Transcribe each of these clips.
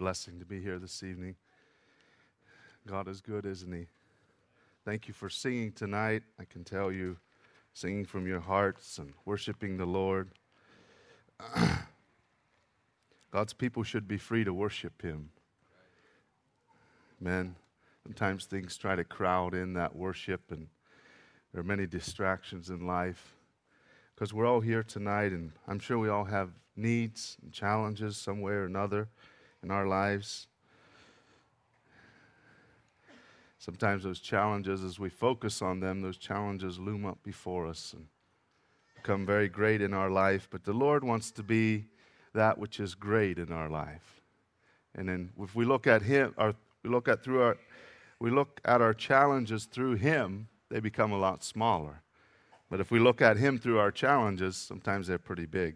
blessing to be here this evening. God is good, isn't He? Thank you for singing tonight. I can tell you, singing from your hearts and worshiping the Lord. God's people should be free to worship Him. Amen. Sometimes things try to crowd in that worship, and there are many distractions in life. Because we're all here tonight, and I'm sure we all have needs and challenges some way or another in our lives. Sometimes those challenges, as we focus on them, those challenges loom up before us and become very great in our life. But the Lord wants to be that which is great in our life. And then if we look at Him, or we look at our challenges through Him, they become a lot smaller. But if we look at Him through our challenges, sometimes they're pretty big.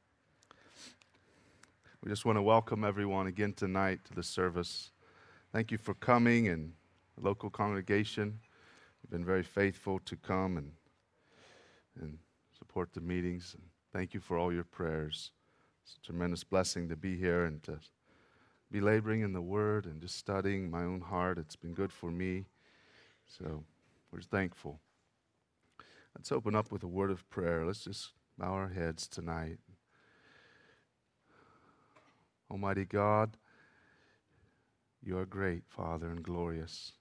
We just want to welcome everyone again tonight to the service. Thank you for coming, and the local congregation. You've been very faithful to come and support the meetings. And thank you for all your prayers. It's a tremendous blessing to be here and to be laboring in the Word and just studying my own heart. It's been good for me. So we're thankful. Let's open up with a word of prayer. Let's just bow our heads tonight. Almighty God, You are great, Father, and glorious.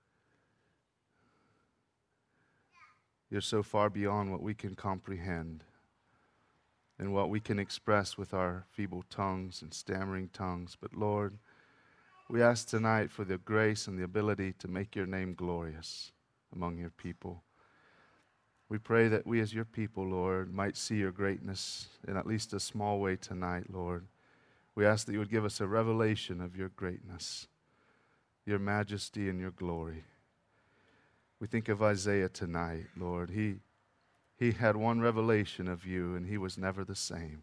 You're so far beyond what we can comprehend and what we can express with our feeble tongues and stammering tongues. But Lord, we ask tonight for the grace and the ability to make Your name glorious among Your people. We pray that we as Your people, Lord, might see Your greatness in at least a small way tonight, Lord. We ask that You would give us a revelation of Your greatness, Your majesty, and Your glory. We think of Isaiah tonight, Lord. He had one revelation of You, and he was never the same.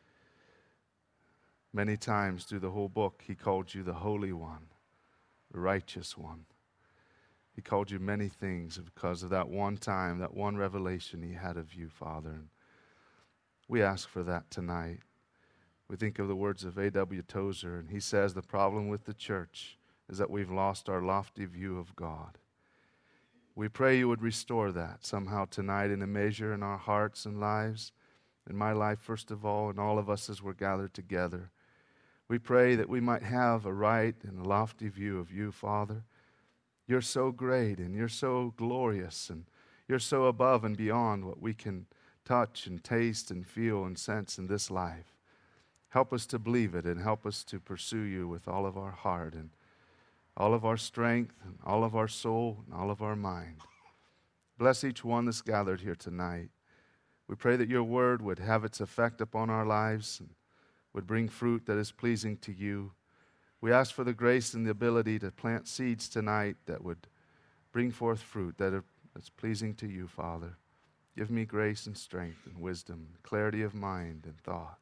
Many times through the whole book, he called You the Holy One, the Righteous One. He called You many things because of that one time, that one revelation he had of You, Father. And we ask for that tonight. We think of the words of A.W. Tozer, and he says the problem with the church is that we've lost our lofty view of God. We pray You would restore that somehow tonight in a measure in our hearts and lives, in my life first of all, and all of us as we're gathered together. We pray that we might have a right and a lofty view of You, Father. You're so great, and You're so glorious, and You're so above and beyond what we can touch and taste and feel and sense in this life. Help us to believe it, and help us to pursue You with all of our heart and all of our strength and all of our soul and all of our mind. Bless each one that's gathered here tonight. We pray that Your word would have its effect upon our lives and would bring fruit that is pleasing to You. We ask for the grace and the ability to plant seeds tonight that would bring forth fruit that's pleasing to You, Father. Give me grace and strength and wisdom, clarity of mind and thought.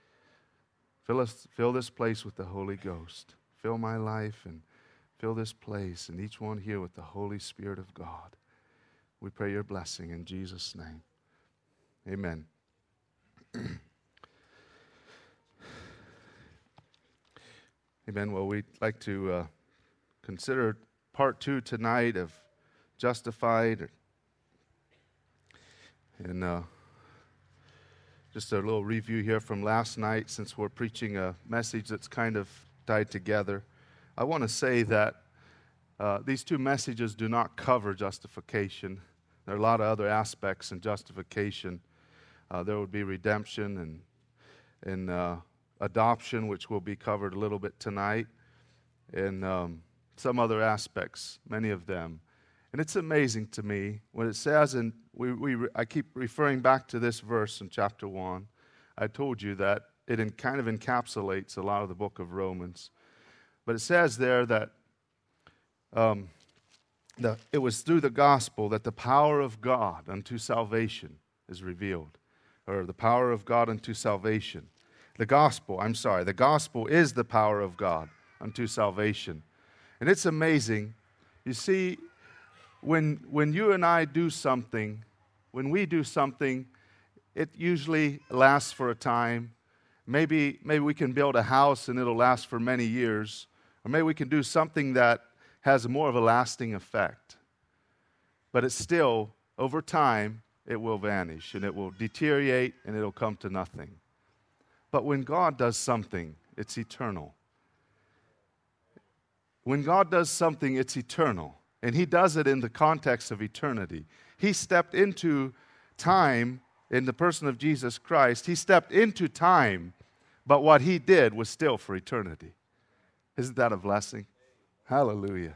Fill this place with the Holy Ghost. Fill my life and fill this place and each one here with the Holy Spirit of God. We pray Your blessing in Jesus' name. Amen. Amen. Well, we'd like to consider part 2 tonight of Justified. And just a little review here from last night, since we're preaching a message that's kind of tied together. I want to say that these two messages do not cover justification. There are a lot of other aspects in justification. There would be redemption and adoption, which will be covered a little bit tonight, and some other aspects, many of them. And it's amazing to me when it says, and I keep referring back to this verse in chapter 1. I told you that it kind of encapsulates a lot of the book of Romans. But it says there that it was through the gospel that the power of God unto salvation is revealed, or the power of God unto salvation. The gospel is the power of God unto salvation. And it's amazing. You see, when you and I do something, when we do something, it usually lasts for a time. maybe we can build a house and it'll last for many years. Or maybe we can do something that has more of a lasting effect. But it's still, over time, it will vanish and it will deteriorate and it'll come to nothing. But when God does something, it's eternal. When God does something, it's eternal. And He does it in the context of eternity. He stepped into time in the person of Jesus Christ. He stepped into time, but what He did was still for eternity. Isn't that a blessing? Hallelujah.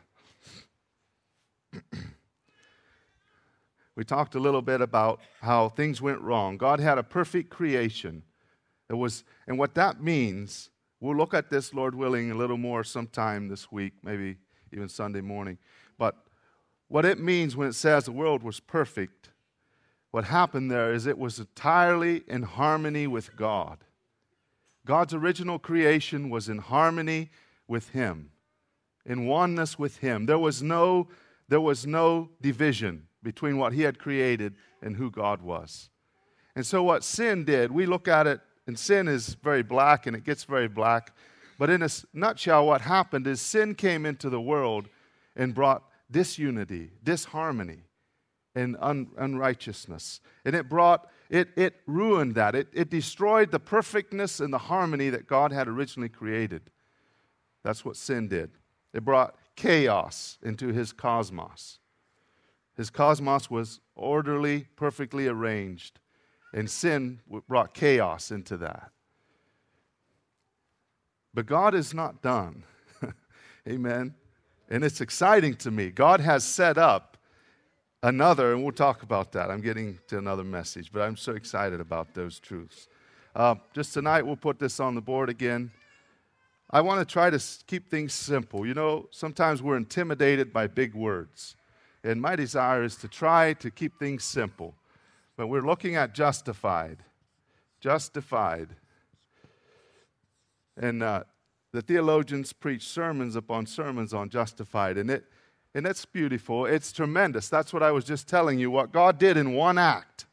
We talked a little bit about how things went wrong. God had a perfect creation. And what that means, we'll look at this, Lord willing, a little more sometime this week, maybe even Sunday morning. But what it means when it says the world was perfect, what happened there is it was entirely in harmony with God. God's original creation was in harmony with Him, in oneness with Him. There was no division between what He had created and who God was. And so what sin did, we look at it, and sin is very black, and it gets very black. But in a nutshell, what happened is sin came into the world and brought disunity, disharmony, and unrighteousness. And it ruined that. It destroyed the perfectness and the harmony that God had originally created. That's what sin did. It brought chaos into His cosmos. His cosmos was orderly, perfectly arranged, and sin brought chaos into that. But God is not done. Amen. And it's exciting to me. God has set up another, and we'll talk about that. I'm getting to another message, but I'm so excited about those truths. Just tonight, we'll put this on the board again. I want to try to keep things simple. You know, sometimes we're intimidated by big words. And my desire is to try to keep things simple. But we're looking at justified. Justified. And the theologians preach sermons upon sermons on justified. And it's beautiful. It's tremendous. That's what I was just telling you, what God did in one act.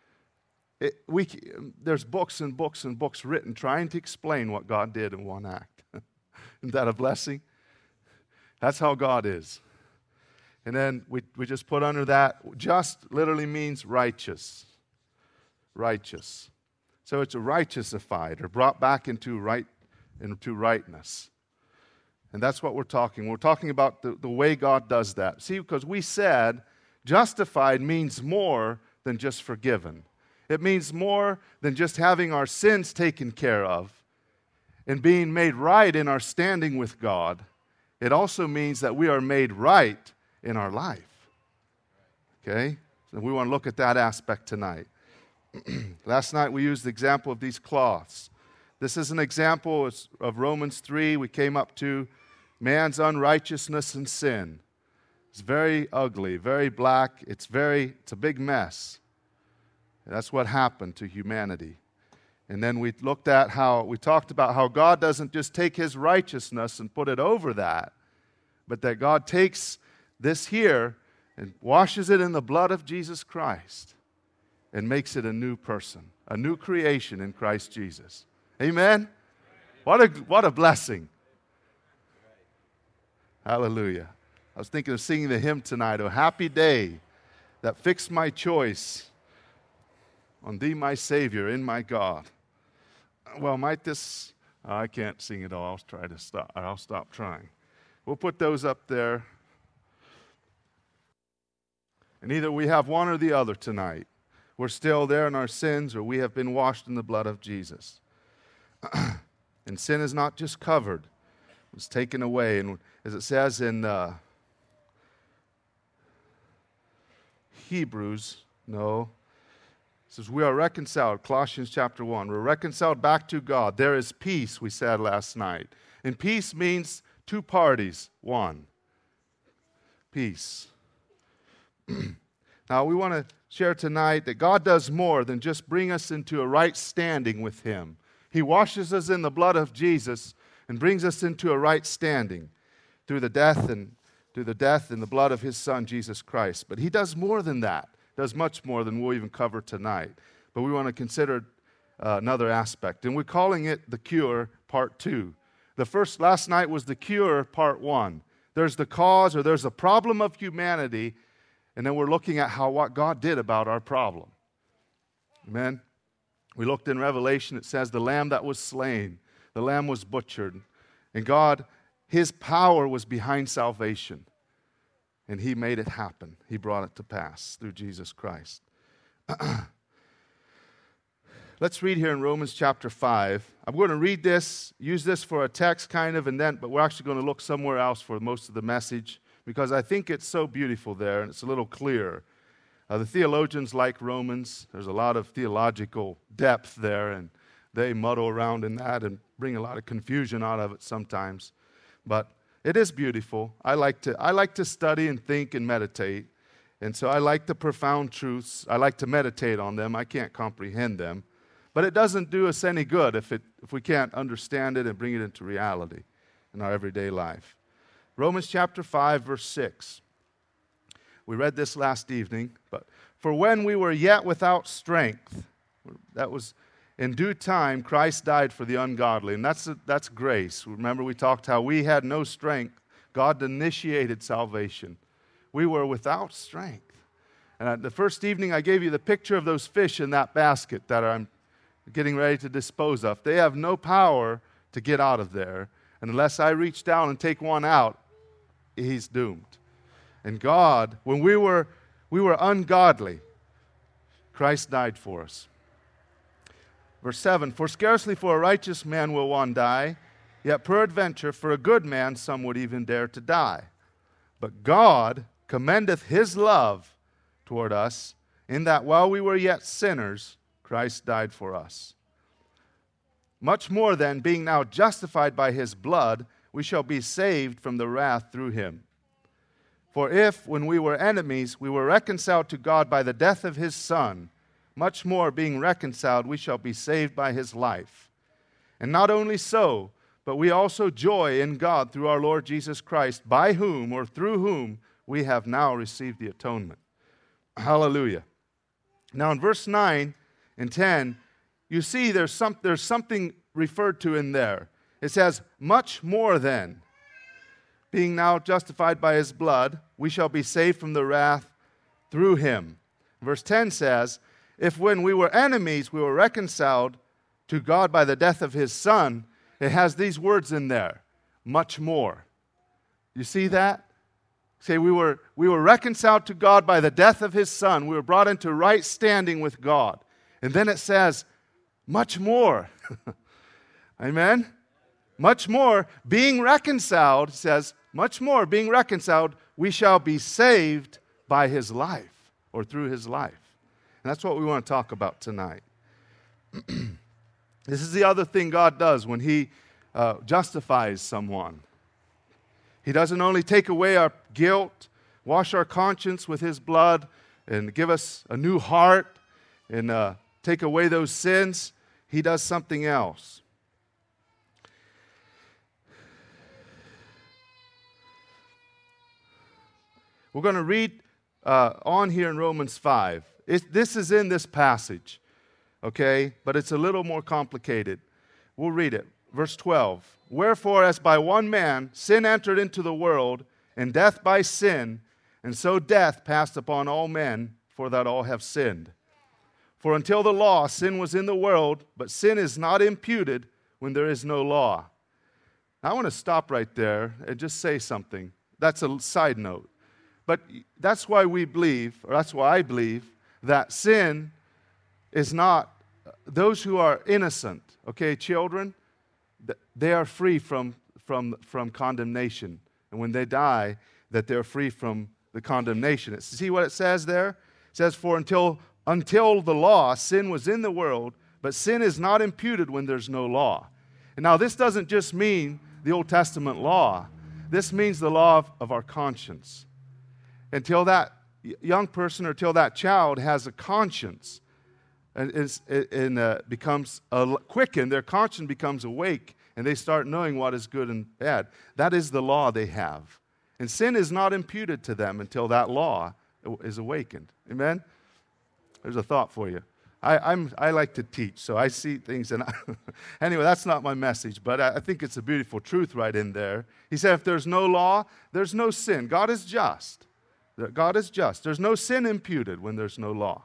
There's books and books and books written trying to explain what God did in one act. Isn't that a blessing? That's how God is. And then we just put under that, just literally means righteous. Righteous. So it's a righteousified, or brought back into rightness. And that's what we're talking. We're talking about the way God does that. See, because we said justified means more than just forgiven. It means more than just having our sins taken care of and being made right in our standing with God. It also means that we are made right in our life. Okay? So we want to look at that aspect tonight. Last night we used the example of these cloths. This is an example of Romans 3. We came up to man's unrighteousness and sin. It's very ugly, very black. It's a big mess. That's what happened to humanity. And then we talked about how God doesn't just take His righteousness and put it over that, but that God takes this here and washes it in the blood of Jesus Christ and makes it a new person, a new creation in Christ Jesus. Amen? What a blessing. Hallelujah. I was thinking of singing the hymn tonight, "O happy day that fixed my choice on Thee, my Savior, in my God." Well, I can't sing it all. I'll stop trying. We'll put those up there. And either we have one or the other tonight. We're still there in our sins, or we have been washed in the blood of Jesus. And sin is not just covered. It's taken away. And as it says in Hebrews, it says we are reconciled, Colossians chapter 1. We're reconciled back to God. There is peace, we said last night. And peace means two parties, one. Peace. Now, we want to share tonight that God does more than just bring us into a right standing with Him. He washes us in the blood of Jesus and brings us into a right standing through the death and the blood of His Son, Jesus Christ. But He does more than that. Does much more than we'll even cover tonight. But we want to consider another aspect. And we're calling it the cure, part 2. Last night was the cure, part 1. There's the cause, or there's a problem of humanity, and then we're looking at what God did about our problem. Amen? We looked in Revelation, it says the lamb that was slain, the lamb was butchered, and God, His power was behind salvation, and He made it happen. He brought it to pass through Jesus Christ. Let's read here in Romans chapter 5. I'm going to read this, use this for a text kind of, but we're actually going to look somewhere else for most of the message because I think it's so beautiful there and it's a little clearer. The theologians like Romans. There's a lot of theological depth there, and they muddle around in that and bring a lot of confusion out of it sometimes. But it is beautiful. I like to study and think and meditate, and so I like the profound truths. I like to meditate on them. I can't comprehend them. But it doesn't do us any good if we can't understand it and bring it into reality in our everyday life. Romans chapter 5, verse 6. We read this last evening, but for when we were yet without strength, that was in due time, Christ died for the ungodly, and that's grace. Remember we talked how we had no strength. God initiated salvation. We were without strength. And the first evening I gave you the picture of those fish in that basket that I'm getting ready to dispose of. They have no power to get out of there. And unless I reach down and take one out, he's doomed. And God, when we were ungodly, Christ died for us. Verse 7, for scarcely for a righteous man will one die, yet peradventure for a good man some would even dare to die. But God commendeth His love toward us, in that while we were yet sinners, Christ died for us. Much more then, being now justified by His blood, we shall be saved from the wrath through Him. For if, when we were enemies, we were reconciled to God by the death of His Son, much more, being reconciled, we shall be saved by His life. And not only so, but we also joy in God through our Lord Jesus Christ, by whom, or through whom, we have now received the atonement. Hallelujah. Now in verse 9 and 10, you see there's something referred to in there. It says, much more then, being now justified by His blood, we shall be saved from the wrath through Him. Verse 10 says, if when we were enemies, we were reconciled to God by the death of His Son, it has these words in there, much more. You see that? Say, we were reconciled to God by the death of His Son. We were brought into right standing with God. And then it says, much more. Amen? Much more, being reconciled, says, much more, being reconciled, we shall be saved by His life, or through His life. And that's what we want to talk about tonight. This is the other thing God does when He justifies someone. He doesn't only take away our guilt, wash our conscience with His blood, and give us a new heart, and take away those sins. He does something else. We're going to read on here in Romans 5. This is in this passage, okay? But it's a little more complicated. We'll read it. Verse 12. Wherefore, as by one man sin entered into the world, and death by sin, and so death passed upon all men, for that all have sinned. For until the law, sin was in the world, but sin is not imputed when there is no law. Now, I want to stop right there and just say something. That's a side note. But that's why we believe, or that's why I believe, that sin is not, those who are innocent, okay, children, they are free from condemnation. And when they die, that they're free from the condemnation. See what it says there? It says, for until the law, sin was in the world, but sin is not imputed when there's no law. And now this doesn't just mean the Old Testament law. This means the law of our conscience. Until that young person or till that child has a conscience and becomes quickened, their conscience becomes awake, and they start knowing what is good and bad. That is the law they have. And sin is not imputed to them until that law is awakened. Amen? There's a thought for you. I like to teach, so I see things. And anyway, that's not my message, but I think it's a beautiful truth right in there. He said, if there's no law, there's no sin. God is just. God is just. There's no sin imputed when there's no law.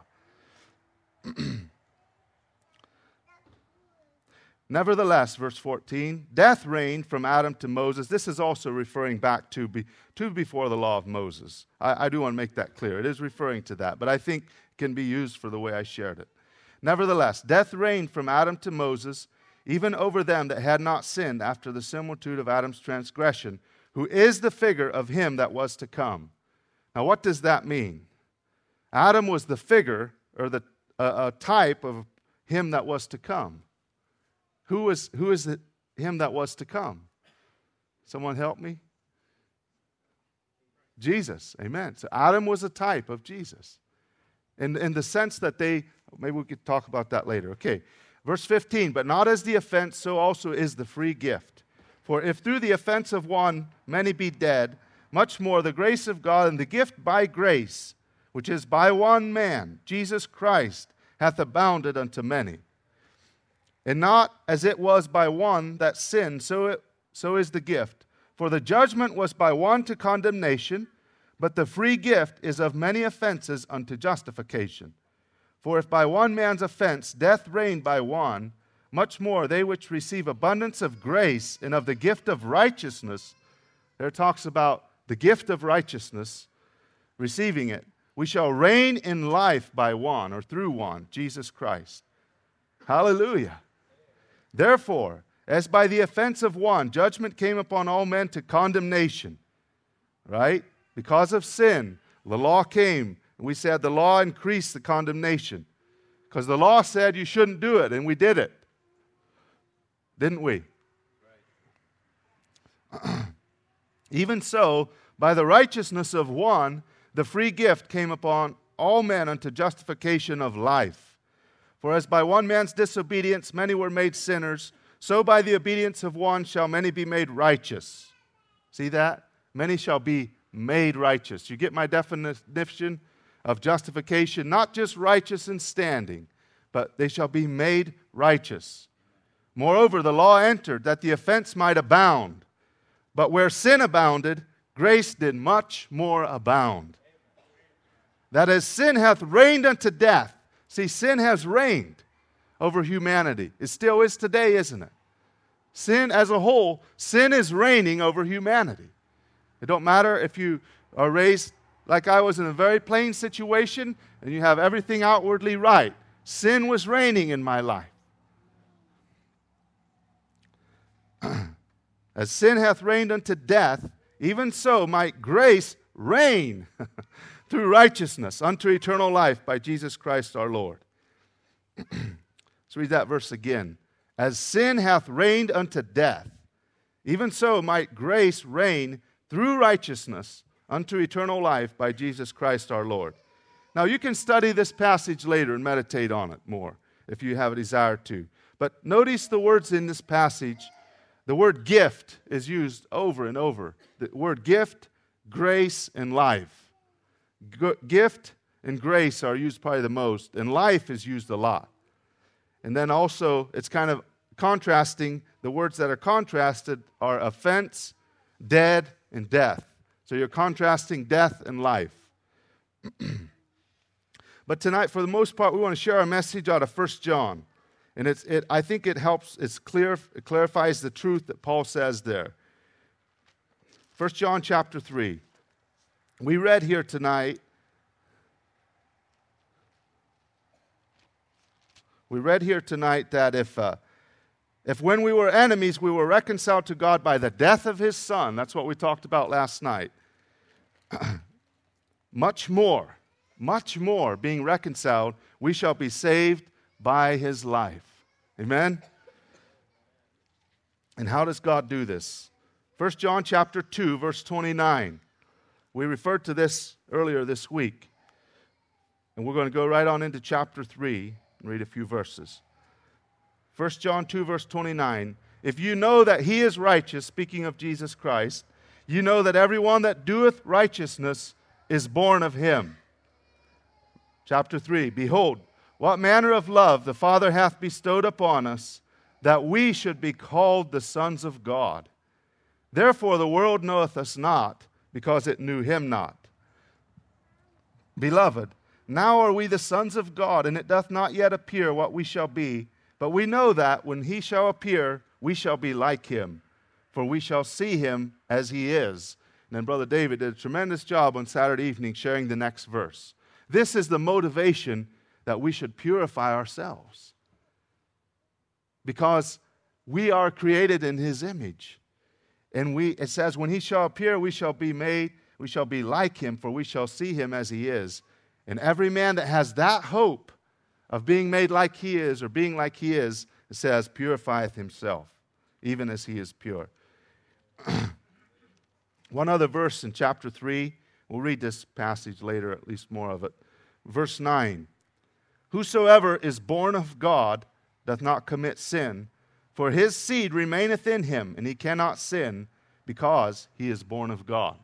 Nevertheless, verse 14, death reigned from Adam to Moses. This is also referring back to before the law of Moses. I do want to make that clear. It is referring to that, but I think it can be used for the way I shared it. Nevertheless, death reigned from Adam to Moses, even over them that had not sinned after the similitude of Adam's transgression, who is the figure of him that was to come. Now, what does that mean? Adam was the figure, or a type of him that was to come. Who is him that was to come? Someone help me? Jesus. Amen. So Adam was a type of Jesus. In the sense that maybe we could talk about that later. Okay. Verse 15, but not as the offense, so also is the free gift. For if through the offense of one many be dead, much more the grace of God and the gift by grace, which is by one man, Jesus Christ, hath abounded unto many. And not as it was by one that sinned, so is the gift. For the judgment was by one to condemnation, but the free gift is of many offenses unto justification. For if by one man's offense death reigned by one, much more they which receive abundance of grace and of the gift of righteousness, there talks about the gift of righteousness, receiving it, we shall reign in life by one, or through one, Jesus Christ. Hallelujah. Therefore, as by the offense of one, judgment came upon all men to condemnation, right? Because of sin, the law came. And we said the law increased the condemnation. Because the law said you shouldn't do it, and we did it. Didn't we? Right. Even so, by the righteousness of one, the free gift came upon all men unto justification of life. For as by one man's disobedience many were made sinners, so by the obedience of one shall many be made righteous. See that? Many shall be made righteous. You get my definition of justification? Not just righteous in standing, but they shall be made righteous. Moreover, the law entered that the offense might abound. But where sin abounded, grace did much more abound. That as sin hath reigned unto death. See, sin has reigned over humanity. It still is today, isn't it? Sin as a whole, sin is reigning over humanity. It don't matter if you are raised like I was in a very plain situation and you have everything outwardly right. Sin was reigning in my life. As sin hath reigned unto death, even so might grace reign through righteousness unto eternal life by Jesus Christ our Lord. Let's read that verse again. As sin hath reigned unto death, even so might grace reign through righteousness unto eternal life by Jesus Christ our Lord. Now you can study this passage later and meditate on it more if you have a desire to. But notice the words in this passage. The word gift is used over and over. The word gift, grace, and life. Gift and grace are used probably the most, and life is used a lot. And then also, it's kind of contrasting. The words that are contrasted are offense, dead, and death. So you're contrasting death and life. But tonight, for the most part, we want to share our message out of 1 John. And I think it helps, it clarifies the truth that Paul says there. 1 John chapter 3. We read here tonight, that if when we were enemies, we were reconciled to God by the death of His Son, that's what we talked about last night, much more being reconciled, we shall be saved by His life. Amen? And how does God do this? 1 John chapter 2, verse 29. We referred to this earlier this week. And we're going to go right on into chapter 3 and read a few verses. 1 John 2, verse 29. If you know that He is righteous, speaking of Jesus Christ, you know that everyone that doeth righteousness is born of Him. Chapter 3. Behold, what manner of love the Father hath bestowed upon us, that we should be called the sons of God. Therefore the world knoweth us not, because it knew him not. Beloved, now are we the sons of God, and it doth not yet appear what we shall be. But we know that when he shall appear, we shall be like him, for we shall see him as he is. And then Brother David did a tremendous job on Saturday evening sharing the next verse. This is the motivation that we should purify ourselves, because we are created in his image. And it says, when he shall appear, we shall be like him, for we shall see him as he is. And every man that has that hope of being made like he is, or being like he is, it says, purifieth himself, even as he is pure. One other verse in chapter 3. We'll read this passage later, at least more of it. Verse 9. Whosoever is born of God doth not commit sin, for his seed remaineth in him, and he cannot sin, because he is born of God.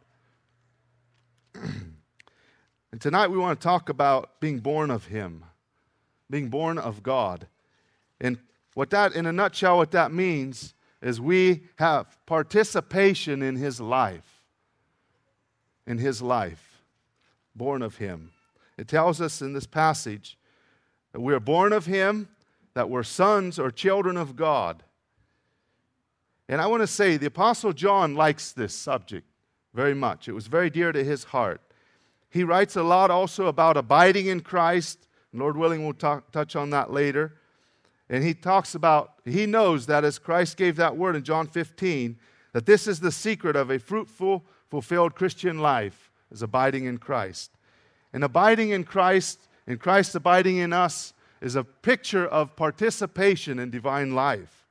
And tonight we want to talk about being born of him, being born of God. And in a nutshell, what that means is we have participation in his life. In his life, born of him. It tells us in this passage that we are born of him, that we're sons or children of God. And I want to say the Apostle John likes this subject very much. It was very dear to his heart. He writes a lot also about abiding in Christ. Lord willing, we'll touch on that later. And he talks about, he knows that as Christ gave that word in John 15, that this is the secret of a fruitful, fulfilled Christian life, is abiding in Christ. And abiding in Christ, and Christ abiding in us, is a picture of participation in divine life.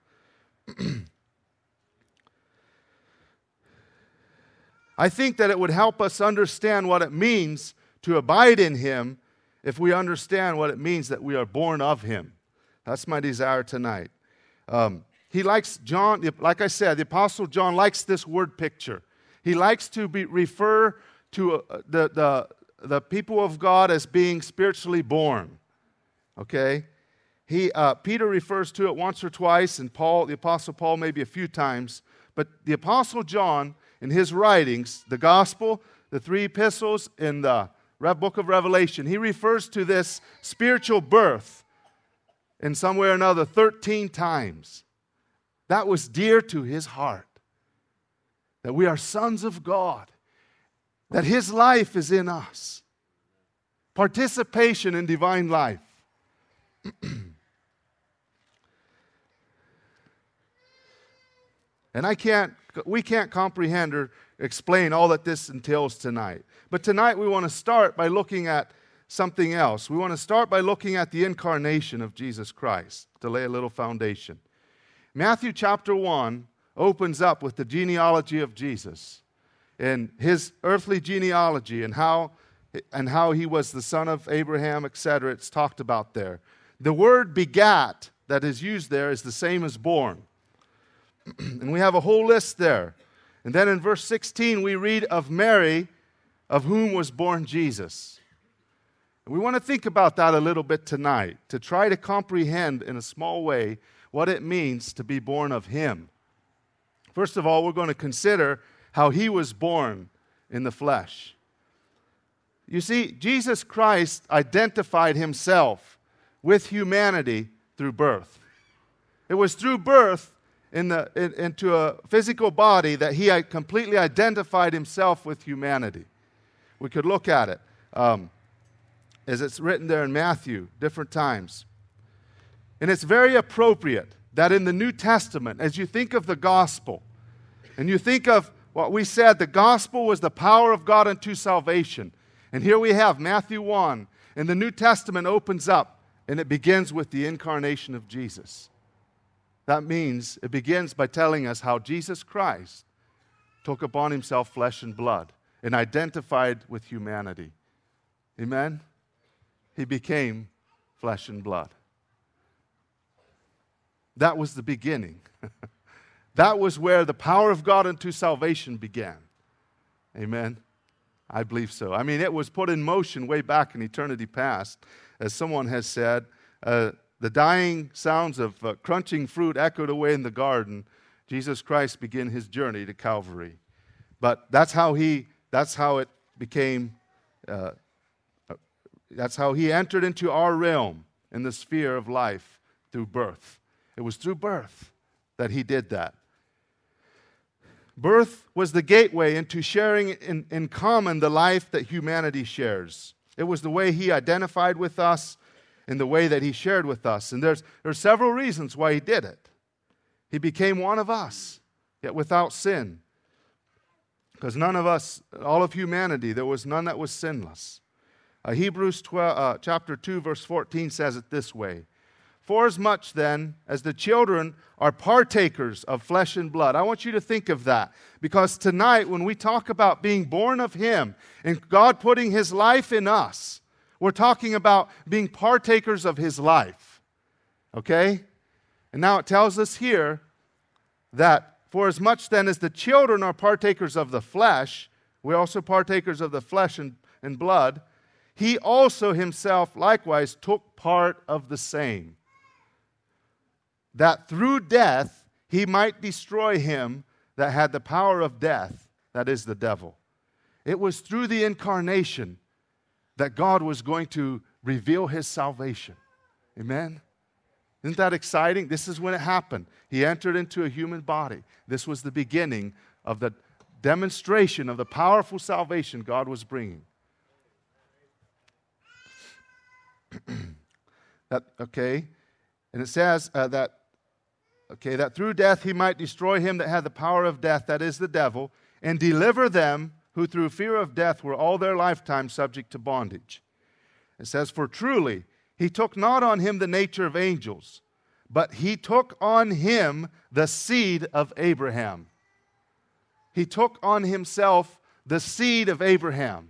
I think that it would help us understand what it means to abide in him if we understand what it means that we are born of him. That's my desire tonight. He likes John, like I said, the Apostle John likes this word picture. He likes to refer to the people of God as being spiritually born. Okay? Peter refers to it once or twice, and the Apostle Paul maybe a few times. But the Apostle John, in his writings, the Gospel, the 3 epistles, in the book of Revelation, he refers to this spiritual birth in some way or another 13 times. That was dear to his heart. That we are sons of God. That his life is in us. Participation in divine life. And we can't comprehend or explain all that this entails tonight. But tonight we want to start by looking at something else. We want to start by looking at the incarnation of Jesus Christ, to lay a little foundation. Matthew chapter 1 opens up with the genealogy of Jesus and his earthly genealogy and how he was the son of Abraham, etc. It's talked about there. The word begat that is used there is the same as born. And we have a whole list there. And then in verse 16 we read of Mary, of whom was born Jesus. And we want to think about that a little bit tonight, to try to comprehend in a small way what it means to be born of him. First of all, we're going to consider how he was born in the flesh. You see, Jesus Christ identified himself with humanity through birth. It was through birth into a physical body that he had completely identified himself with humanity. We could look at it as it's written there in Matthew, different times. And it's very appropriate that in the New Testament, as you think of the gospel, and you think of what we said, the gospel was the power of God unto salvation. And here we have Matthew 1, and the New Testament opens up, and it begins with the incarnation of Jesus. That means it begins by telling us how Jesus Christ took upon himself flesh and blood and identified with humanity. Amen? He became flesh and blood. That was the beginning. That was where the power of God unto salvation began. Amen? I believe so. I mean, it was put in motion way back in eternity past. As someone has said, the dying sounds of crunching fruit echoed away in the garden. Jesus Christ began his journey to Calvary. But that's how it became, that's how he entered into our realm in the sphere of life through birth. It was through birth that he did that. Birth was the gateway into sharing in common the life that humanity shares. It was the way he identified with us and the way that he shared with us. And there's several reasons why he did it. He became one of us, yet without sin. Because none of us, all of humanity, there was none that was sinless. Hebrews chapter 2, verse 14 says it this way. Forasmuch then as the children are partakers of flesh and blood. I want you to think of that. Because tonight when we talk about being born of him and God putting his life in us, we're talking about being partakers of his life. Okay? And now it tells us here that forasmuch then as the children are partakers of the flesh, we're also partakers of the flesh and blood, he also himself likewise took part of the same, that through death he might destroy him that had the power of death, that is the devil. It was through the incarnation that God was going to reveal his salvation. Amen? Isn't that exciting? This is when it happened. He entered into a human body. This was the beginning of the demonstration of the powerful salvation God was bringing. And it says that through death he might destroy him that had the power of death, that is the devil, and deliver them who through fear of death were all their lifetime subject to bondage. It says, for truly he took not on him the nature of angels, but he took on him the seed of Abraham. He took on himself the seed of Abraham.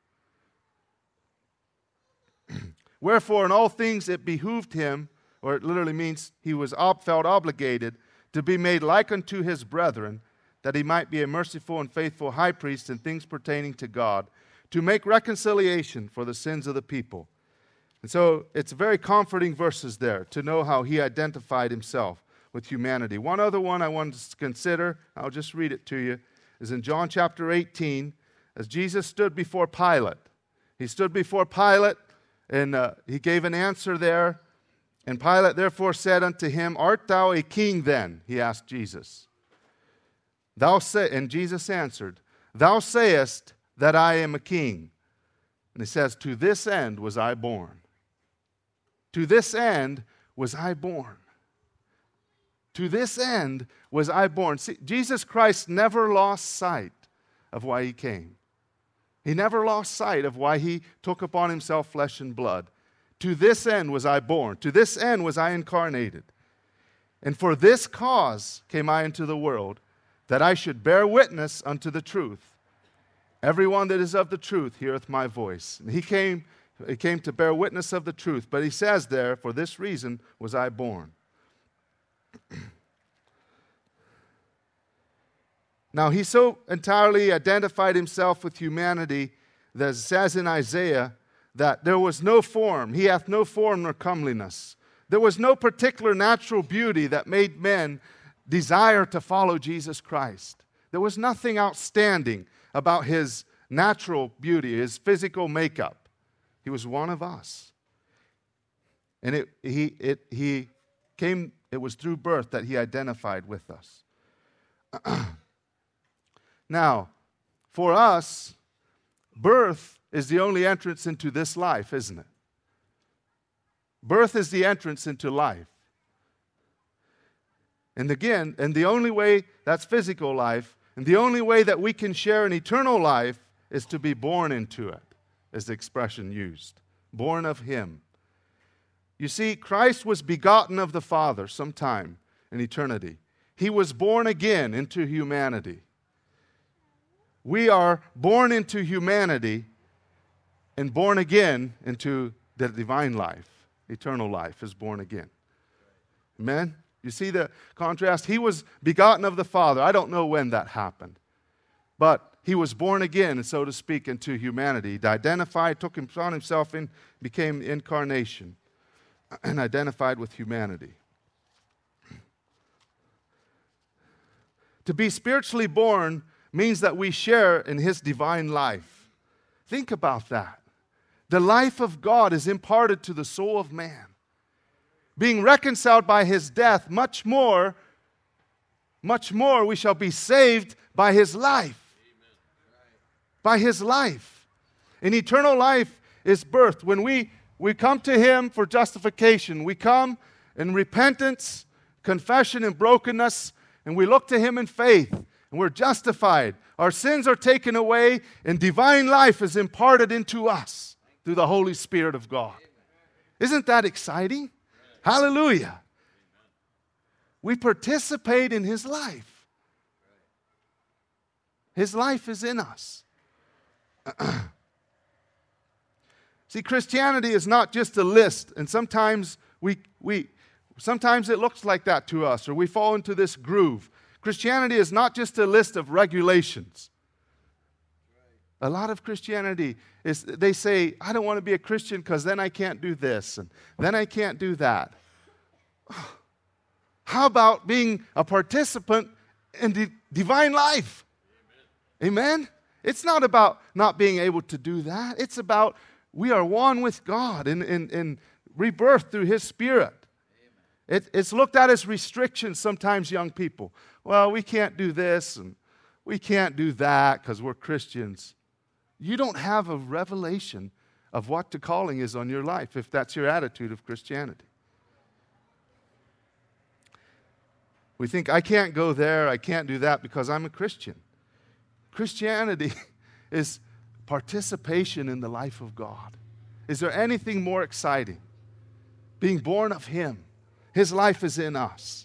Wherefore in all things it behooved him, or it literally means he was felt obligated to be made like unto his brethren, that he might be a merciful and faithful high priest in things pertaining to God, to make reconciliation for the sins of the people. And so it's very comforting verses there to know how he identified himself with humanity. One other one I wanted to consider, I'll just read it to you, is in John chapter 18, as Jesus stood before Pilate. He stood before Pilate, and he gave an answer there. And Pilate therefore said unto him, art thou a king then? He asked Jesus. And Jesus answered, thou sayest that I am a king. And he says, to this end was I born. To this end was I born. To this end was I born. See, Jesus Christ never lost sight of why he came. He never lost sight of why he took upon himself flesh and blood. To this end was I born. To this end was I incarnated. And for this cause came I into the world, that I should bear witness unto the truth. Everyone that is of the truth heareth my voice. And he came to bear witness of the truth. But he says there, for this reason was I born. Now, he so entirely identified himself with humanity that it says in Isaiah that there was no form. He hath no form nor comeliness. There was no particular natural beauty that made men desire to follow Jesus Christ. There was nothing outstanding about his natural beauty, his physical makeup. He was one of us. And it was through birth that he identified with us. Now, for us, birth is the only entrance into this life, isn't it? Birth is the entrance into life. And again, and the only way, that's physical life, and the only way that we can share an eternal life is to be born into it, is the expression used. Born of him. You see, Christ was begotten of the Father sometime in eternity. He was born again into humanity. We are born into humanity and born again into the divine life. Eternal life is born again. Amen? You see the contrast? He was begotten of the Father. I don't know when that happened. but he was born again, so to speak, into humanity. He identified, took upon himself, and became incarnation, and identified with humanity. To be spiritually born means that we share in his divine life. Think about that. The life of God is imparted to the soul of man. Being reconciled by his death, much more we shall be saved by his life. By his life. And eternal life is birthed. When we come to him for justification, we come in repentance, confession, and brokenness, and we look to him in faith, and we're justified. Our sins are taken away, and divine life is imparted into us through the Holy Spirit of God. Isn't that exciting? Hallelujah. We participate in his life. His life is in us. See, Christianity is not just a list, and sometimes sometimes it looks like that to us, or we fall into this groove. Christianity is not just a list of regulations. A lot of Christianity is, they say, I don't want to be a Christian because then I can't do this, and then I can't do that. How about being a participant in the divine life? Amen? It's not about not being able to do that. It's about we are one with God in rebirth through his Spirit. It's looked at as restrictions sometimes, young people. Well, we can't do this and we can't do that because we're Christians. You don't have a revelation of what the calling is on your life if that's your attitude of Christianity. We think, I can't go there, I can't do that because I'm a Christian. Christianity is participation in the life of God. Is there anything more exciting? Being born of him. His life is in us.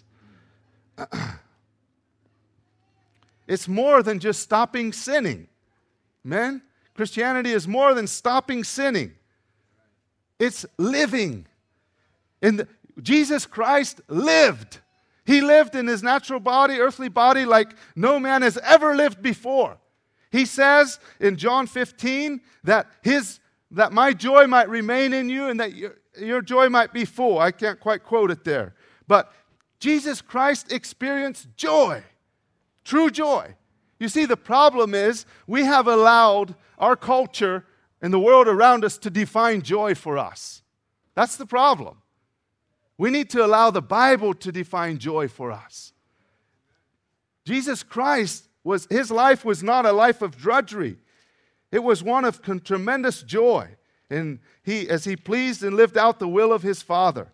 It's more than just stopping sinning. Amen? Christianity is more than stopping sinning. It's living. Jesus Christ lived. He lived in his natural body, earthly body, like no man has ever lived before. He says in John 15 that my joy might remain in you and that your joy might be full. I can't quite quote it there. But Jesus Christ experienced joy, true joy. You see, the problem is we have allowed our culture and the world around us to define joy for us. That's the problem. We need to allow the Bible to define joy for us. Jesus Christ, his life was not a life of drudgery. It was one of tremendous joy. And as he pleased and lived out the will of his Father.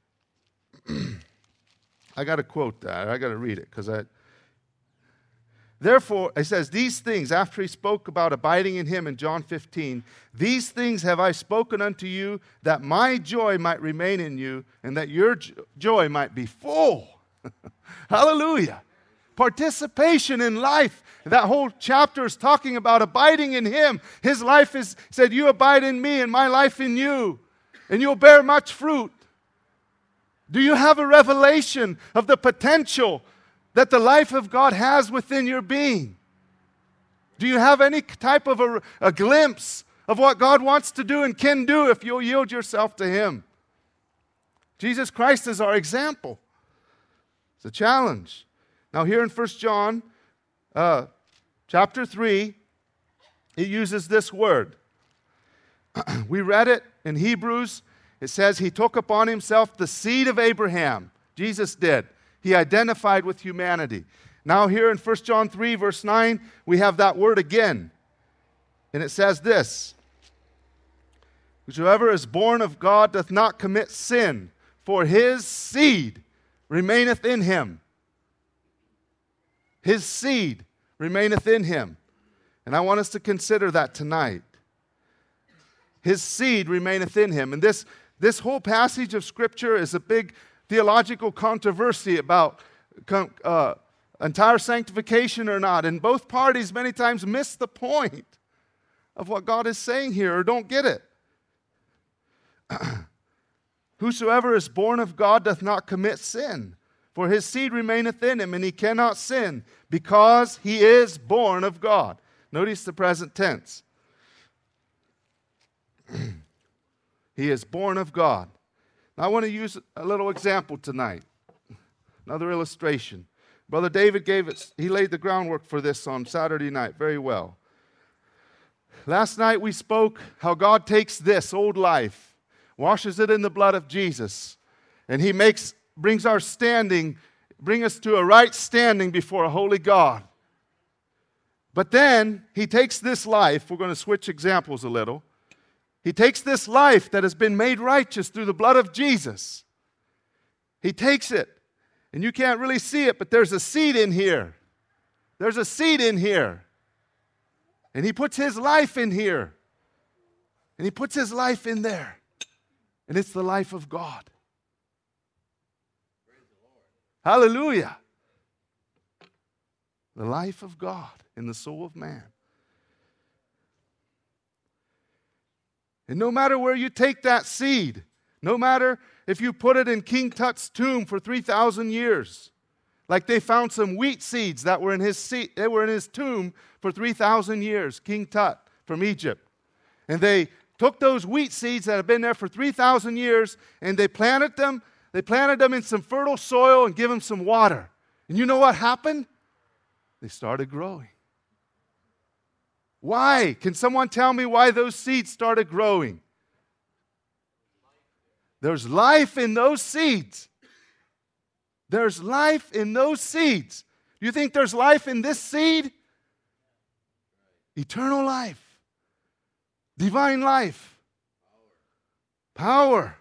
I got to quote that. I got to read it because Therefore, it says, these things, after he spoke about abiding in him in John 15, these things have I spoken unto you, that my joy might remain in you, and that your joy might be full. Hallelujah. Participation in life. That whole chapter is talking about abiding in him. His life said, you abide in me, and my life in you, and you'll bear much fruit. Do you have a revelation of the potential that the life of God has within your being? Do you have any type of a glimpse of what God wants to do and can do if you'll yield yourself to him? Jesus Christ is our example. It's a challenge. Now here in 1 John chapter 3, it uses this word. We read it in Hebrews. It says he took upon himself the seed of Abraham. Jesus did. He identified with humanity. Now here in 1 John 3, verse 9, we have that word again. And it says this, whosoever is born of God doth not commit sin, for his seed remaineth in him. His seed remaineth in him. And I want us to consider that tonight. His seed remaineth in him. And this whole passage of Scripture is a big theological controversy about entire sanctification or not. And both parties many times miss the point of what God is saying here or don't get it. Whosoever is born of God doth not commit sin, For his seed remaineth in him, and he cannot sin, because he is born of God. Notice the present tense. He is born of God. Now, I want to use a little example tonight. Another illustration. Brother David he laid the groundwork for this on Saturday night very well. Last night we spoke how God takes this old life, washes it in the blood of Jesus, and he brings us to a right standing before a holy God. But then he takes this life, we're going to switch examples a little. He takes this life that has been made righteous through the blood of Jesus. He takes it, and you can't really see it, but there's a seed in here. There's a seed in here. And he puts his life in here. And he puts his life in there. And it's the life of God. Hallelujah. The life of God in the soul of man. And no matter where you take that seed, no matter if you put it in King Tut's tomb for 3,000 years, like they found some wheat seeds that were in his tomb for 3,000 years, King Tut from Egypt. And they took those wheat seeds that had been there for 3,000 years and they planted them. They planted them in some fertile soil and gave them some water. And you know what happened? They started growing. Why? Can someone tell me why those seeds started growing? There's life in those seeds. There's life in those seeds. Do you think there's life in this seed? Eternal life. Divine life. Power.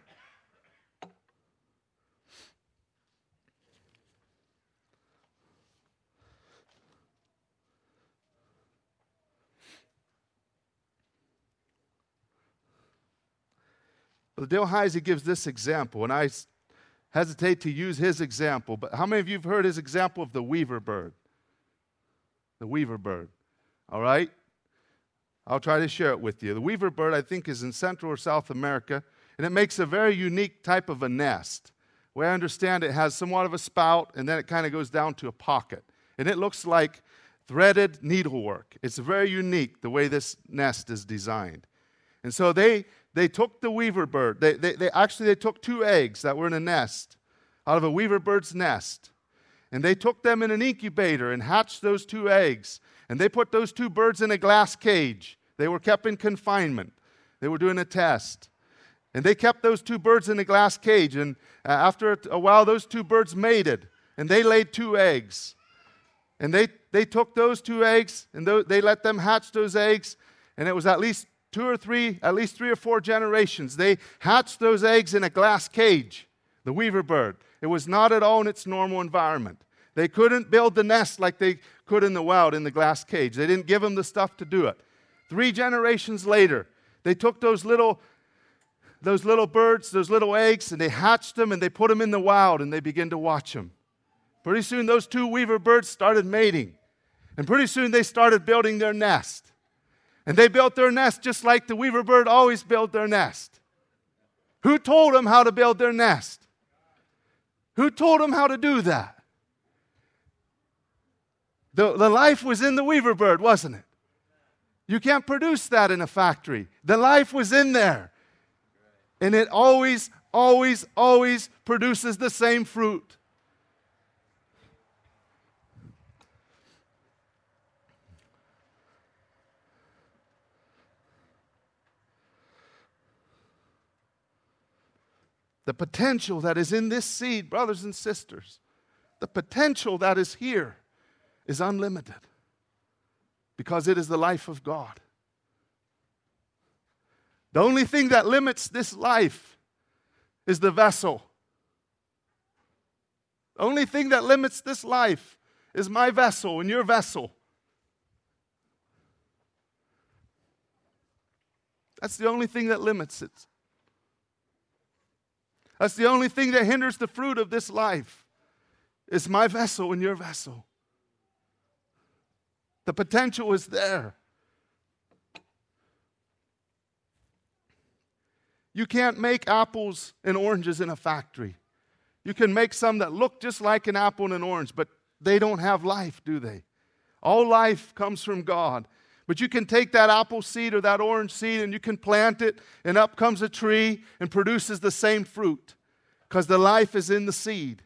Well, Dale Heisey gives this example, and I hesitate to use his example, but how many of you have heard his example of the weaver bird? The weaver bird. All right? I'll try to share it with you. The weaver bird, I think, is in Central or South America, and it makes a very unique type of a nest. The way I understand it, has somewhat of a spout, and then it kind of goes down to a pocket. And it looks like threaded needlework. It's very unique, the way this nest is designed. And so they took the weaver bird. They took 2 eggs that were in a nest, out of a weaver bird's nest. And they took them in an incubator and hatched those 2 eggs. And they put those 2 birds in a glass cage. They were kept in confinement. They were doing a test. And they kept those 2 birds in a glass cage. And after a while, those 2 birds mated. And they laid 2 eggs. And they took those 2 eggs, and they let them hatch those eggs. And it was at least 3 or 4 generations. They hatched those eggs in a glass cage, the weaver bird. It was not at all in its normal environment. They couldn't build the nest like they could in the wild in the glass cage. They didn't give them the stuff to do it. 3 generations later, they took those little birds, those little eggs, and they hatched them and they put them in the wild and they began to watch them. Pretty soon those 2 weaver birds started mating. And pretty soon they started building their nest. And they built their nest just like the weaver bird always built their nest. Who told them how to build their nest? Who told them how to do that? The life was in the weaver bird, wasn't it? You can't produce that in a factory. The life was in there. And it always, always, always produces the same fruit. The potential that is in this seed, brothers and sisters, the potential that is here is unlimited because it is the life of God. The only thing that limits this life is the vessel. The only thing that limits this life is my vessel and your vessel. That's the only thing that limits it. That's the only thing that hinders the fruit of this life. Is my vessel and your vessel. The potential is there. You can't make apples and oranges in a factory. You can make some that look just like an apple and an orange, but they don't have life, do they? All life comes from God. But you can take that apple seed or that orange seed and you can plant it, and up comes a tree and produces the same fruit because the life is in the seed.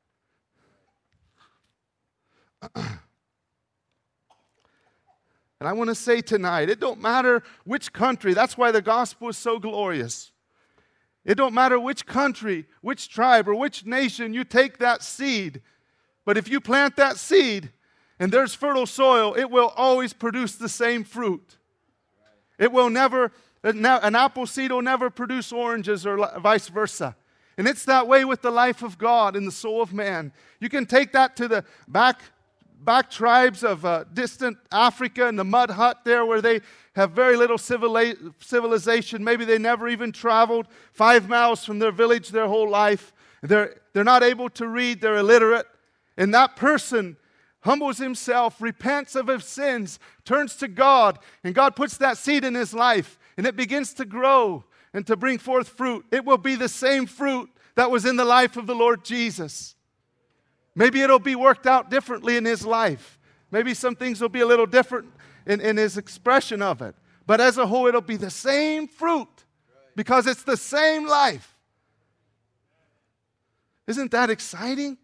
And I want to say tonight, it don't matter which country. That's why the gospel is so glorious. It don't matter which country, which tribe, or which nation you take that seed. But if you plant that seed and there's fertile soil, it will always produce the same fruit. It will never, an apple seed will never produce oranges or vice versa. And it's that way with the life of God in the soul of man. You can take that to the back tribes of distant Africa in the mud hut there where they have very little civilization. Maybe they never even traveled 5 miles from their village their whole life. They're not able to read. They're illiterate. And that person humbles himself, repents of his sins, turns to God, and God puts that seed in his life, and it begins to grow and to bring forth fruit. It will be the same fruit that was in the life of the Lord Jesus. Maybe it'll be worked out differently in his life. Maybe some things will be a little different in his expression of it. But as a whole, it'll be the same fruit because it's the same life. Isn't that exciting?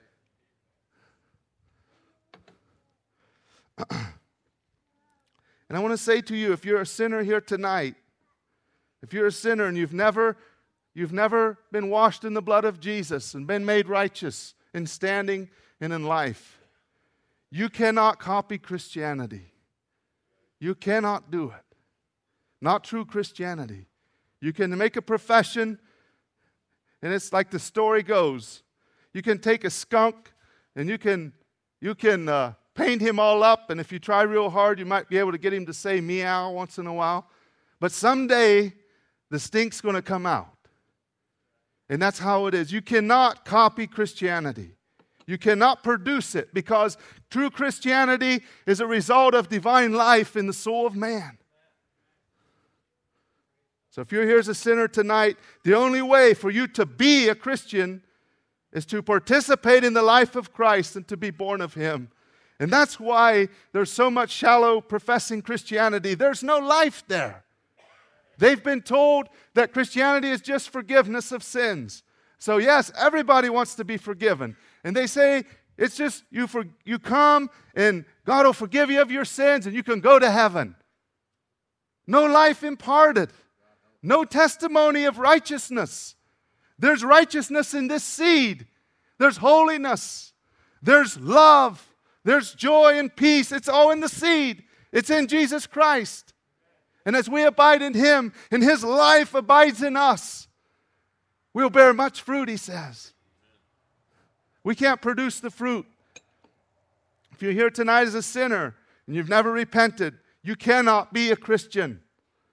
And I want to say to you, if you're a sinner here tonight, if you're a sinner and you've never been washed in the blood of Jesus and been made righteous in standing and in life, you cannot copy Christianity. You cannot do it. Not true Christianity. You can make a profession, and it's like the story goes. You can take a skunk and you can paint him all up, and if you try real hard, you might be able to get him to say meow once in a while. But someday, the stink's going to come out. And that's how it is. You cannot copy Christianity. You cannot produce it because true Christianity is a result of divine life in the soul of man. So if you're here as a sinner tonight, the only way for you to be a Christian is to participate in the life of Christ and to be born of Him. And that's why there's so much shallow professing Christianity. There's no life there. They've been told that Christianity is just forgiveness of sins. So yes, everybody wants to be forgiven. And they say it's just you come and God will forgive you of your sins and you can go to heaven. No life imparted. No testimony of righteousness. There's righteousness in this seed. There's holiness. There's love. There's joy and peace. It's all in the seed. It's in Jesus Christ. And as we abide in Him, and His life abides in us, we'll bear much fruit, He says. We can't produce the fruit. If you're here tonight as a sinner, and you've never repented, you cannot be a Christian.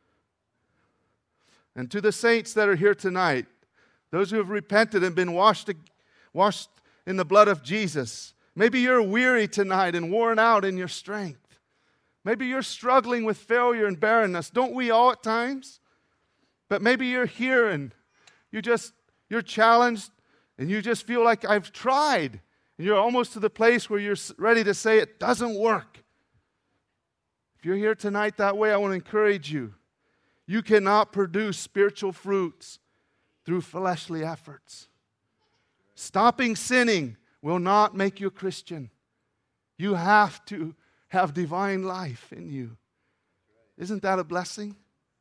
And to the saints that are here tonight, those who have repented and been washed in the blood of Jesus, maybe you're weary tonight and worn out in your strength. Maybe you're struggling with failure and barrenness. Don't we all at times? But maybe you're here and you're challenged and you just feel like I've tried. And you're almost to the place where you're ready to say it doesn't work. If you're here tonight that way, I want to encourage you. You cannot produce spiritual fruits through fleshly efforts. Stopping sinning will not make you a Christian. You have to have divine life in you. Isn't that a blessing?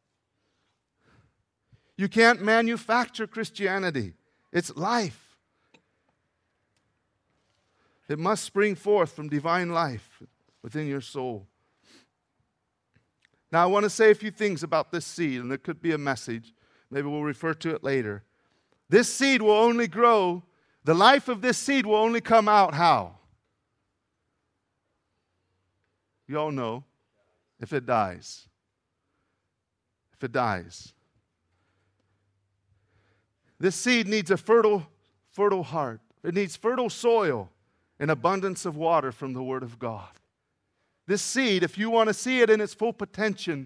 You can't manufacture Christianity. It's life. It must spring forth from divine life within your soul. Now, I want to say a few things about this seed, and there could be a message. Maybe we'll refer to it later. This seed will only grow. The life of this seed will only come out how? You all know. If it dies. If it dies. This seed needs a fertile heart. It needs fertile soil and abundance of water from the Word of God. This seed, if you want to see it in its full potential,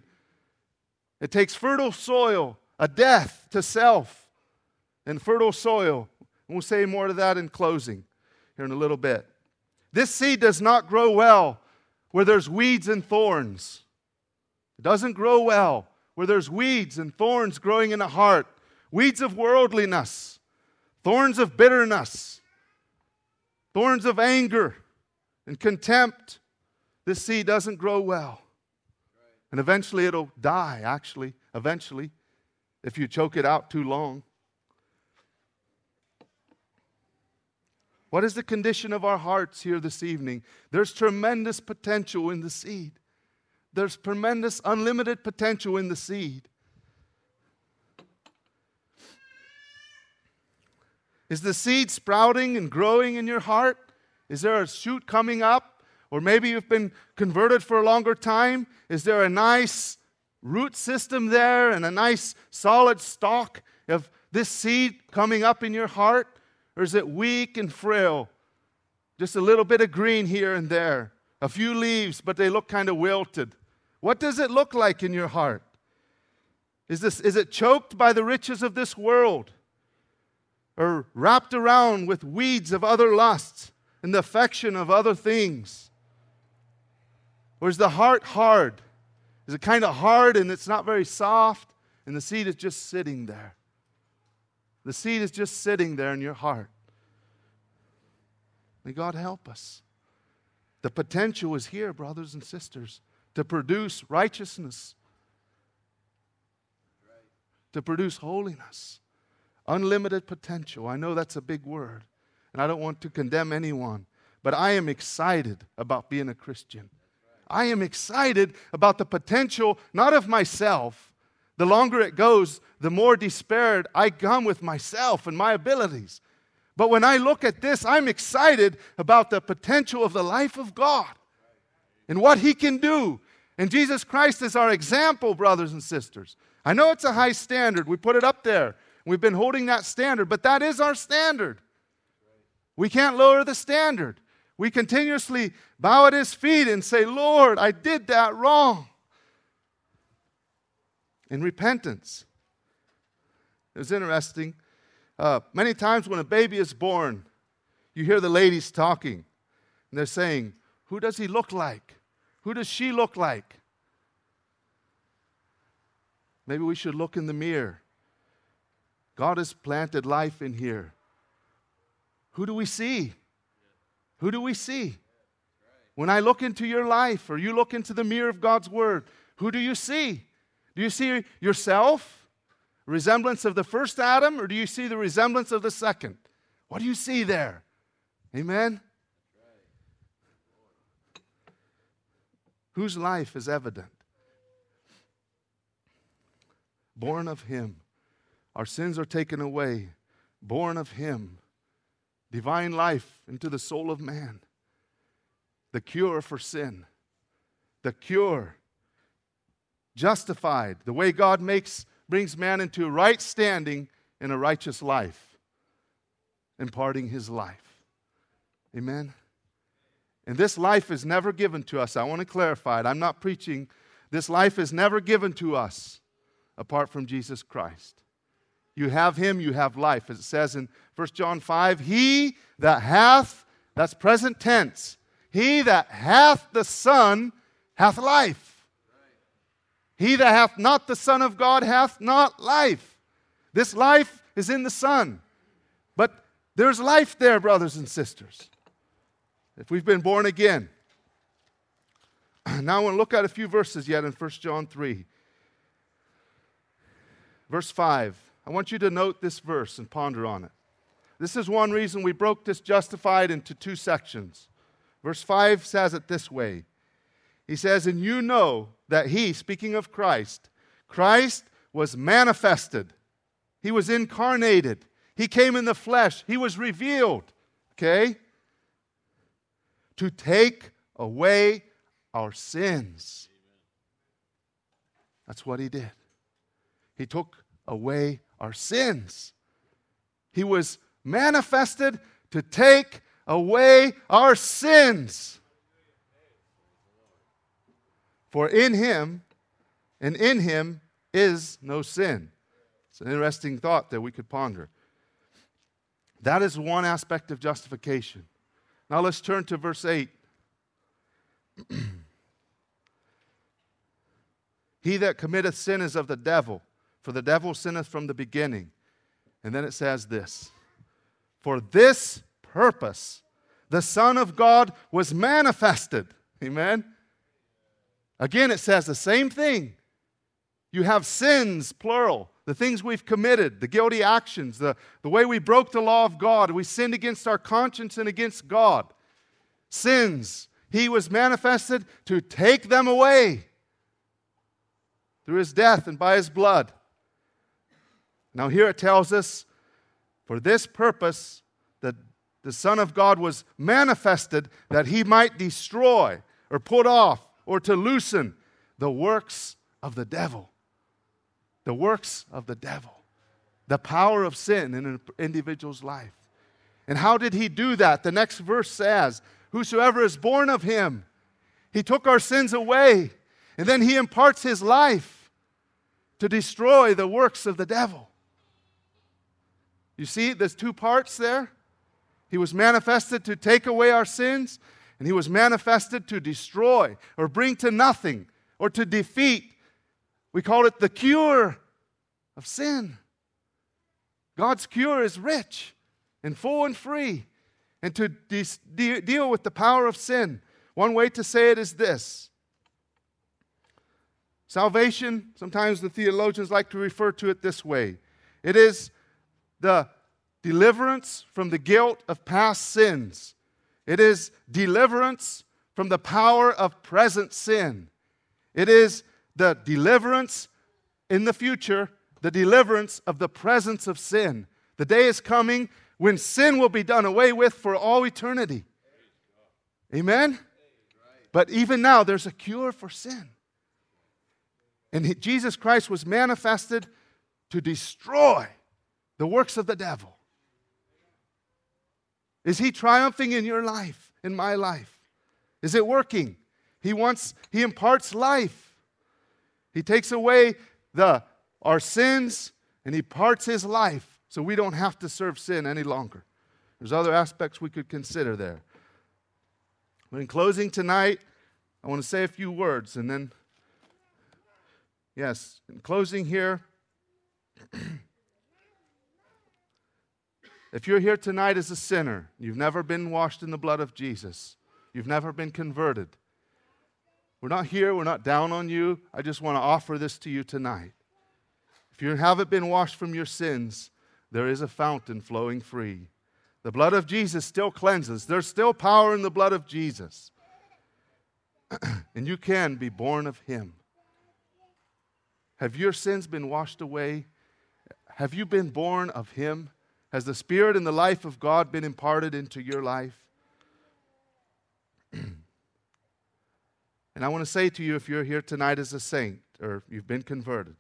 it takes fertile soil, a death to self, and fertile soil And we'll say more to that in closing here in a little bit. This seed does not grow well where there's weeds and thorns. It doesn't grow well where there's weeds and thorns growing in the heart. Weeds of worldliness, thorns of bitterness, thorns of anger and contempt. This seed doesn't grow well. And eventually it'll die, actually, eventually, if you choke it out too long. What is the condition of our hearts here this evening? There's tremendous potential in the seed. There's tremendous, unlimited potential in the seed. Is the seed sprouting and growing in your heart? Is there a shoot coming up? Or maybe you've been converted for a longer time. Is there a nice root system there and a nice solid stalk of this seed coming up in your heart? Or is it weak and frail? Just a little bit of green here and there. A few leaves, but they look kind of wilted. What does it look like in your heart? Is it choked by the riches of this world? Or wrapped around with weeds of other lusts and the affection of other things? Or is the heart hard? Is it kind of hard and it's not very soft and the seed is just sitting there? The seed is just sitting there in your heart. May God help us. The potential is here, brothers and sisters, to produce righteousness, to produce holiness. Unlimited potential. I know that's a big word, and I don't want to condemn anyone, but I am excited about being a Christian. I am excited about the potential, not of myself. The longer it goes, the more despaired I come with myself and my abilities. But when I look at this, I'm excited about the potential of the life of God and what He can do. And Jesus Christ is our example, brothers and sisters. I know it's a high standard. We put it up there. We've been holding that standard, but that is our standard. We can't lower the standard. We continuously bow at His feet and say, Lord, I did that wrong. In repentance. It was interesting. Many times when a baby is born, you hear the ladies talking, and they're saying, who does he look like? Who does she look like? Maybe we should look in the mirror. God has planted life in here. Who do we see? Who do we see? When I look into your life, or you look into the mirror of God's Word, who do you see? Do you see yourself, a resemblance of the first Adam, or do you see the resemblance of the second? What do you see there? Amen? Whose life is evident? Born of Him. Our sins are taken away. Born of Him. Divine life into the soul of man. The cure for sin. The cure. Justified. The way God brings man into right standing in a righteous life. Imparting His life. Amen? And this life is never given to us. I want to clarify it. I'm not preaching. This life is never given to us apart from Jesus Christ. You have Him, you have life. As it says in 1 John 5, He that hath, that's present tense, he that hath the Son hath life. He that hath not the Son of God hath not life. This life is in the Son. But there's life there, brothers and sisters, if we've been born again. Now I want to look at a few verses yet in 1 John 3. Verse 5. I want you to note this verse and ponder on it. This is one reason we broke this justified into two sections. Verse 5 says it this way. He says, and you know that He, speaking of Christ, Christ was manifested. He was incarnated. He came in the flesh. He was revealed. Okay? To take away our sins. That's what He did. He took away our sins. He was manifested to take away our sins. For in Him, and in Him is no sin. It's an interesting thought that we could ponder. That is one aspect of justification. Now let's turn to verse 8. He that committeth sin is of the devil, for the devil sinneth from the beginning. And then it says this, for this purpose the Son of God was manifested. Amen? Again, it says the same thing. You have sins, plural, the things we've committed, the guilty actions, the way we broke the law of God. We sinned against our conscience and against God. Sins. He was manifested to take them away through his death and by his blood. Now here it tells us, for this purpose that the Son of God was manifested, that he might destroy or put off or to loosen the works of the devil. The works of the devil. The power of sin in an individual's life. And how did he do that? The next verse says, whosoever is born of him, he took our sins away, and then he imparts his life to destroy the works of the devil. You see, there's two parts there. He was manifested to take away our sins, and he was manifested to destroy or bring to nothing or to defeat. We call it the cure of sin. God's cure is rich and full and free. And to deal with the power of sin, one way to say it is this. Salvation, sometimes the theologians like to refer to it this way. It is the deliverance from the guilt of past sins. It is deliverance from the power of present sin. It is the deliverance in the future, the deliverance of the presence of sin. The day is coming when sin will be done away with for all eternity. Amen? But even now, there's a cure for sin. And Jesus Christ was manifested to destroy the works of the devil. Is he triumphing in your life, in my life? Is it working? He imparts life. He takes away our sins and he imparts his life so we don't have to serve sin any longer. There's other aspects we could consider there. But in closing tonight, I want to say a few words and then, yes, in closing here, if you're here tonight as a sinner, you've never been washed in the blood of Jesus, you've never been converted, we're not here, we're not down on you. I just want to offer this to you tonight. If you haven't been washed from your sins, there is a fountain flowing free. The blood of Jesus still cleanses. There's still power in the blood of Jesus. And you can be born of him. Have your sins been washed away? Have you been born of him? Has the Spirit and the life of God been imparted into your life? And I want to say to you, if you're here tonight as a saint or you've been converted,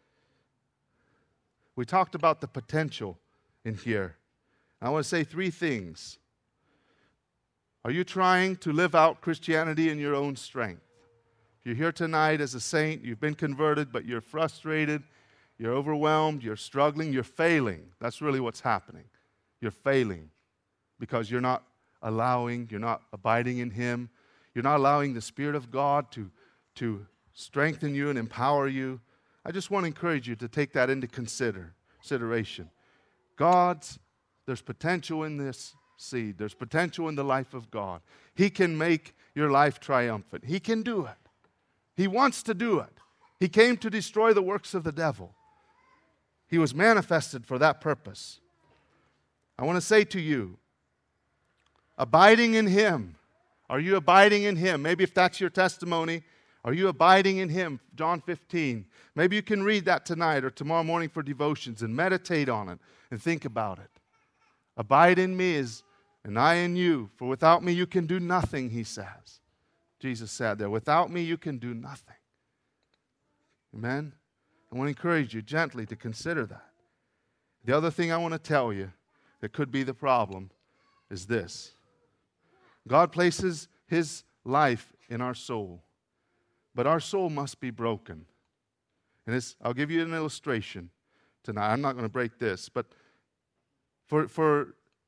we talked about the potential in here. I want to say three things. Are you trying to live out Christianity in your own strength? If you're here tonight as a saint, you've been converted, but you're frustrated, you're overwhelmed, you're struggling, you're failing. That's really what's happening. You're failing because you're not abiding in him. You're not allowing the Spirit of God to strengthen you and empower you. I just want to encourage you to take that into consideration. There's potential in this seed. There's potential in the life of God. He can make your life triumphant. He can do it. He wants to do it. He came to destroy the works of the devil. He was manifested for that purpose. I want to say to you, abiding in him. Are you abiding in him? Maybe if that's your testimony, are you abiding in him? John 15. Maybe you can read that tonight or tomorrow morning for devotions and meditate on it and think about it. Abide in me and I in you, for without me you can do nothing, he says. Jesus said there, without me you can do nothing. Amen? I want to encourage you gently to consider that. The other thing I want to tell you that could be the problem is this. God places his life in our soul, but our soul must be broken. And I'll give you an illustration tonight. I'm not going to break this, but for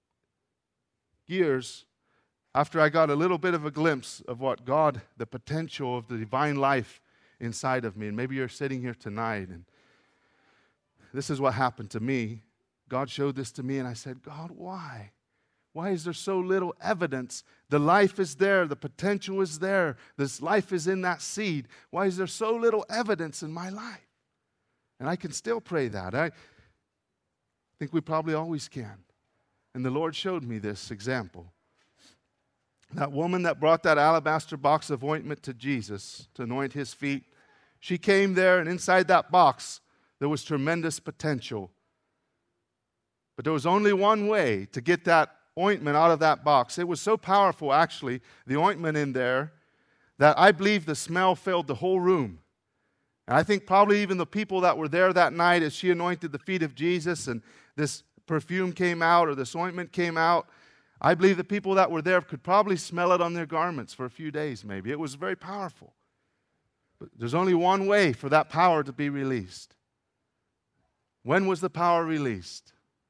gears after I got a little bit of a glimpse of what God, the potential of the divine life inside of me. And maybe you're sitting here tonight and this is what happened to me. God showed this to me and I said, God, why? Why is there so little evidence? The life is there. The potential is there. This life is in that seed. Why is there so little evidence in my life? And I can still pray that. I think we probably always can. And the Lord showed me this example. That woman that brought that alabaster box of ointment to Jesus to anoint his feet, she came there, and inside that box there was tremendous potential. But there was only one way to get that ointment out of that box. It was so powerful, actually, the ointment in there, that I believe the smell filled the whole room. And I think probably even the people that were there that night as she anointed the feet of Jesus and this perfume came out or this ointment came out, I believe the people that were there could probably smell it on their garments for a few days maybe. It was very powerful. But there's only one way for that power to be released. When was the power released?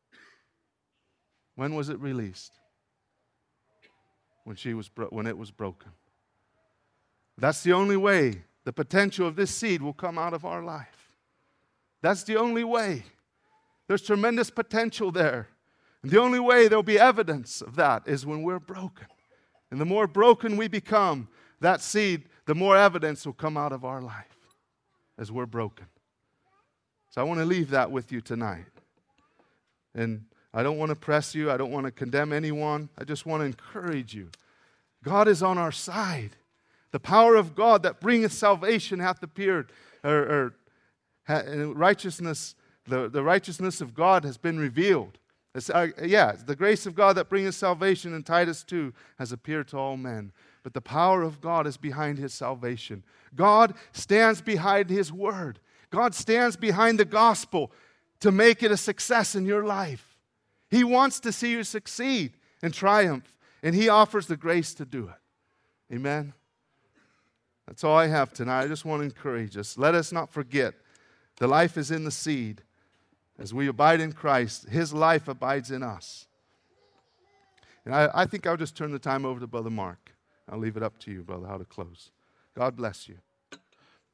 When was it released? When it was broken. That's the only way the potential of this seed will come out of our life. That's the only way. There's tremendous potential there. And the only way there'll be evidence of that is when we're broken. And the more broken we become, that seed, the more evidence will come out of our life as we're broken. So I want to leave that with you tonight. And I don't want to press you. I don't want to condemn anyone. I just want to encourage you. God is on our side. The power of God that bringeth salvation hath appeared. Righteousness, the righteousness of God has been revealed. The grace of God that bringeth salvation in Titus 2 has appeared to all men. But the power of God is behind his salvation. God stands behind his word. God stands behind the gospel to make it a success in your life. He wants to see you succeed and triumph, and he offers the grace to do it. Amen? That's all I have tonight. I just want to encourage us. Let us not forget the life is in the seed. As we abide in Christ, his life abides in us. And I think I'll just turn the time over to Brother Mark. I'll leave it up to you, brother, how to close. God bless you.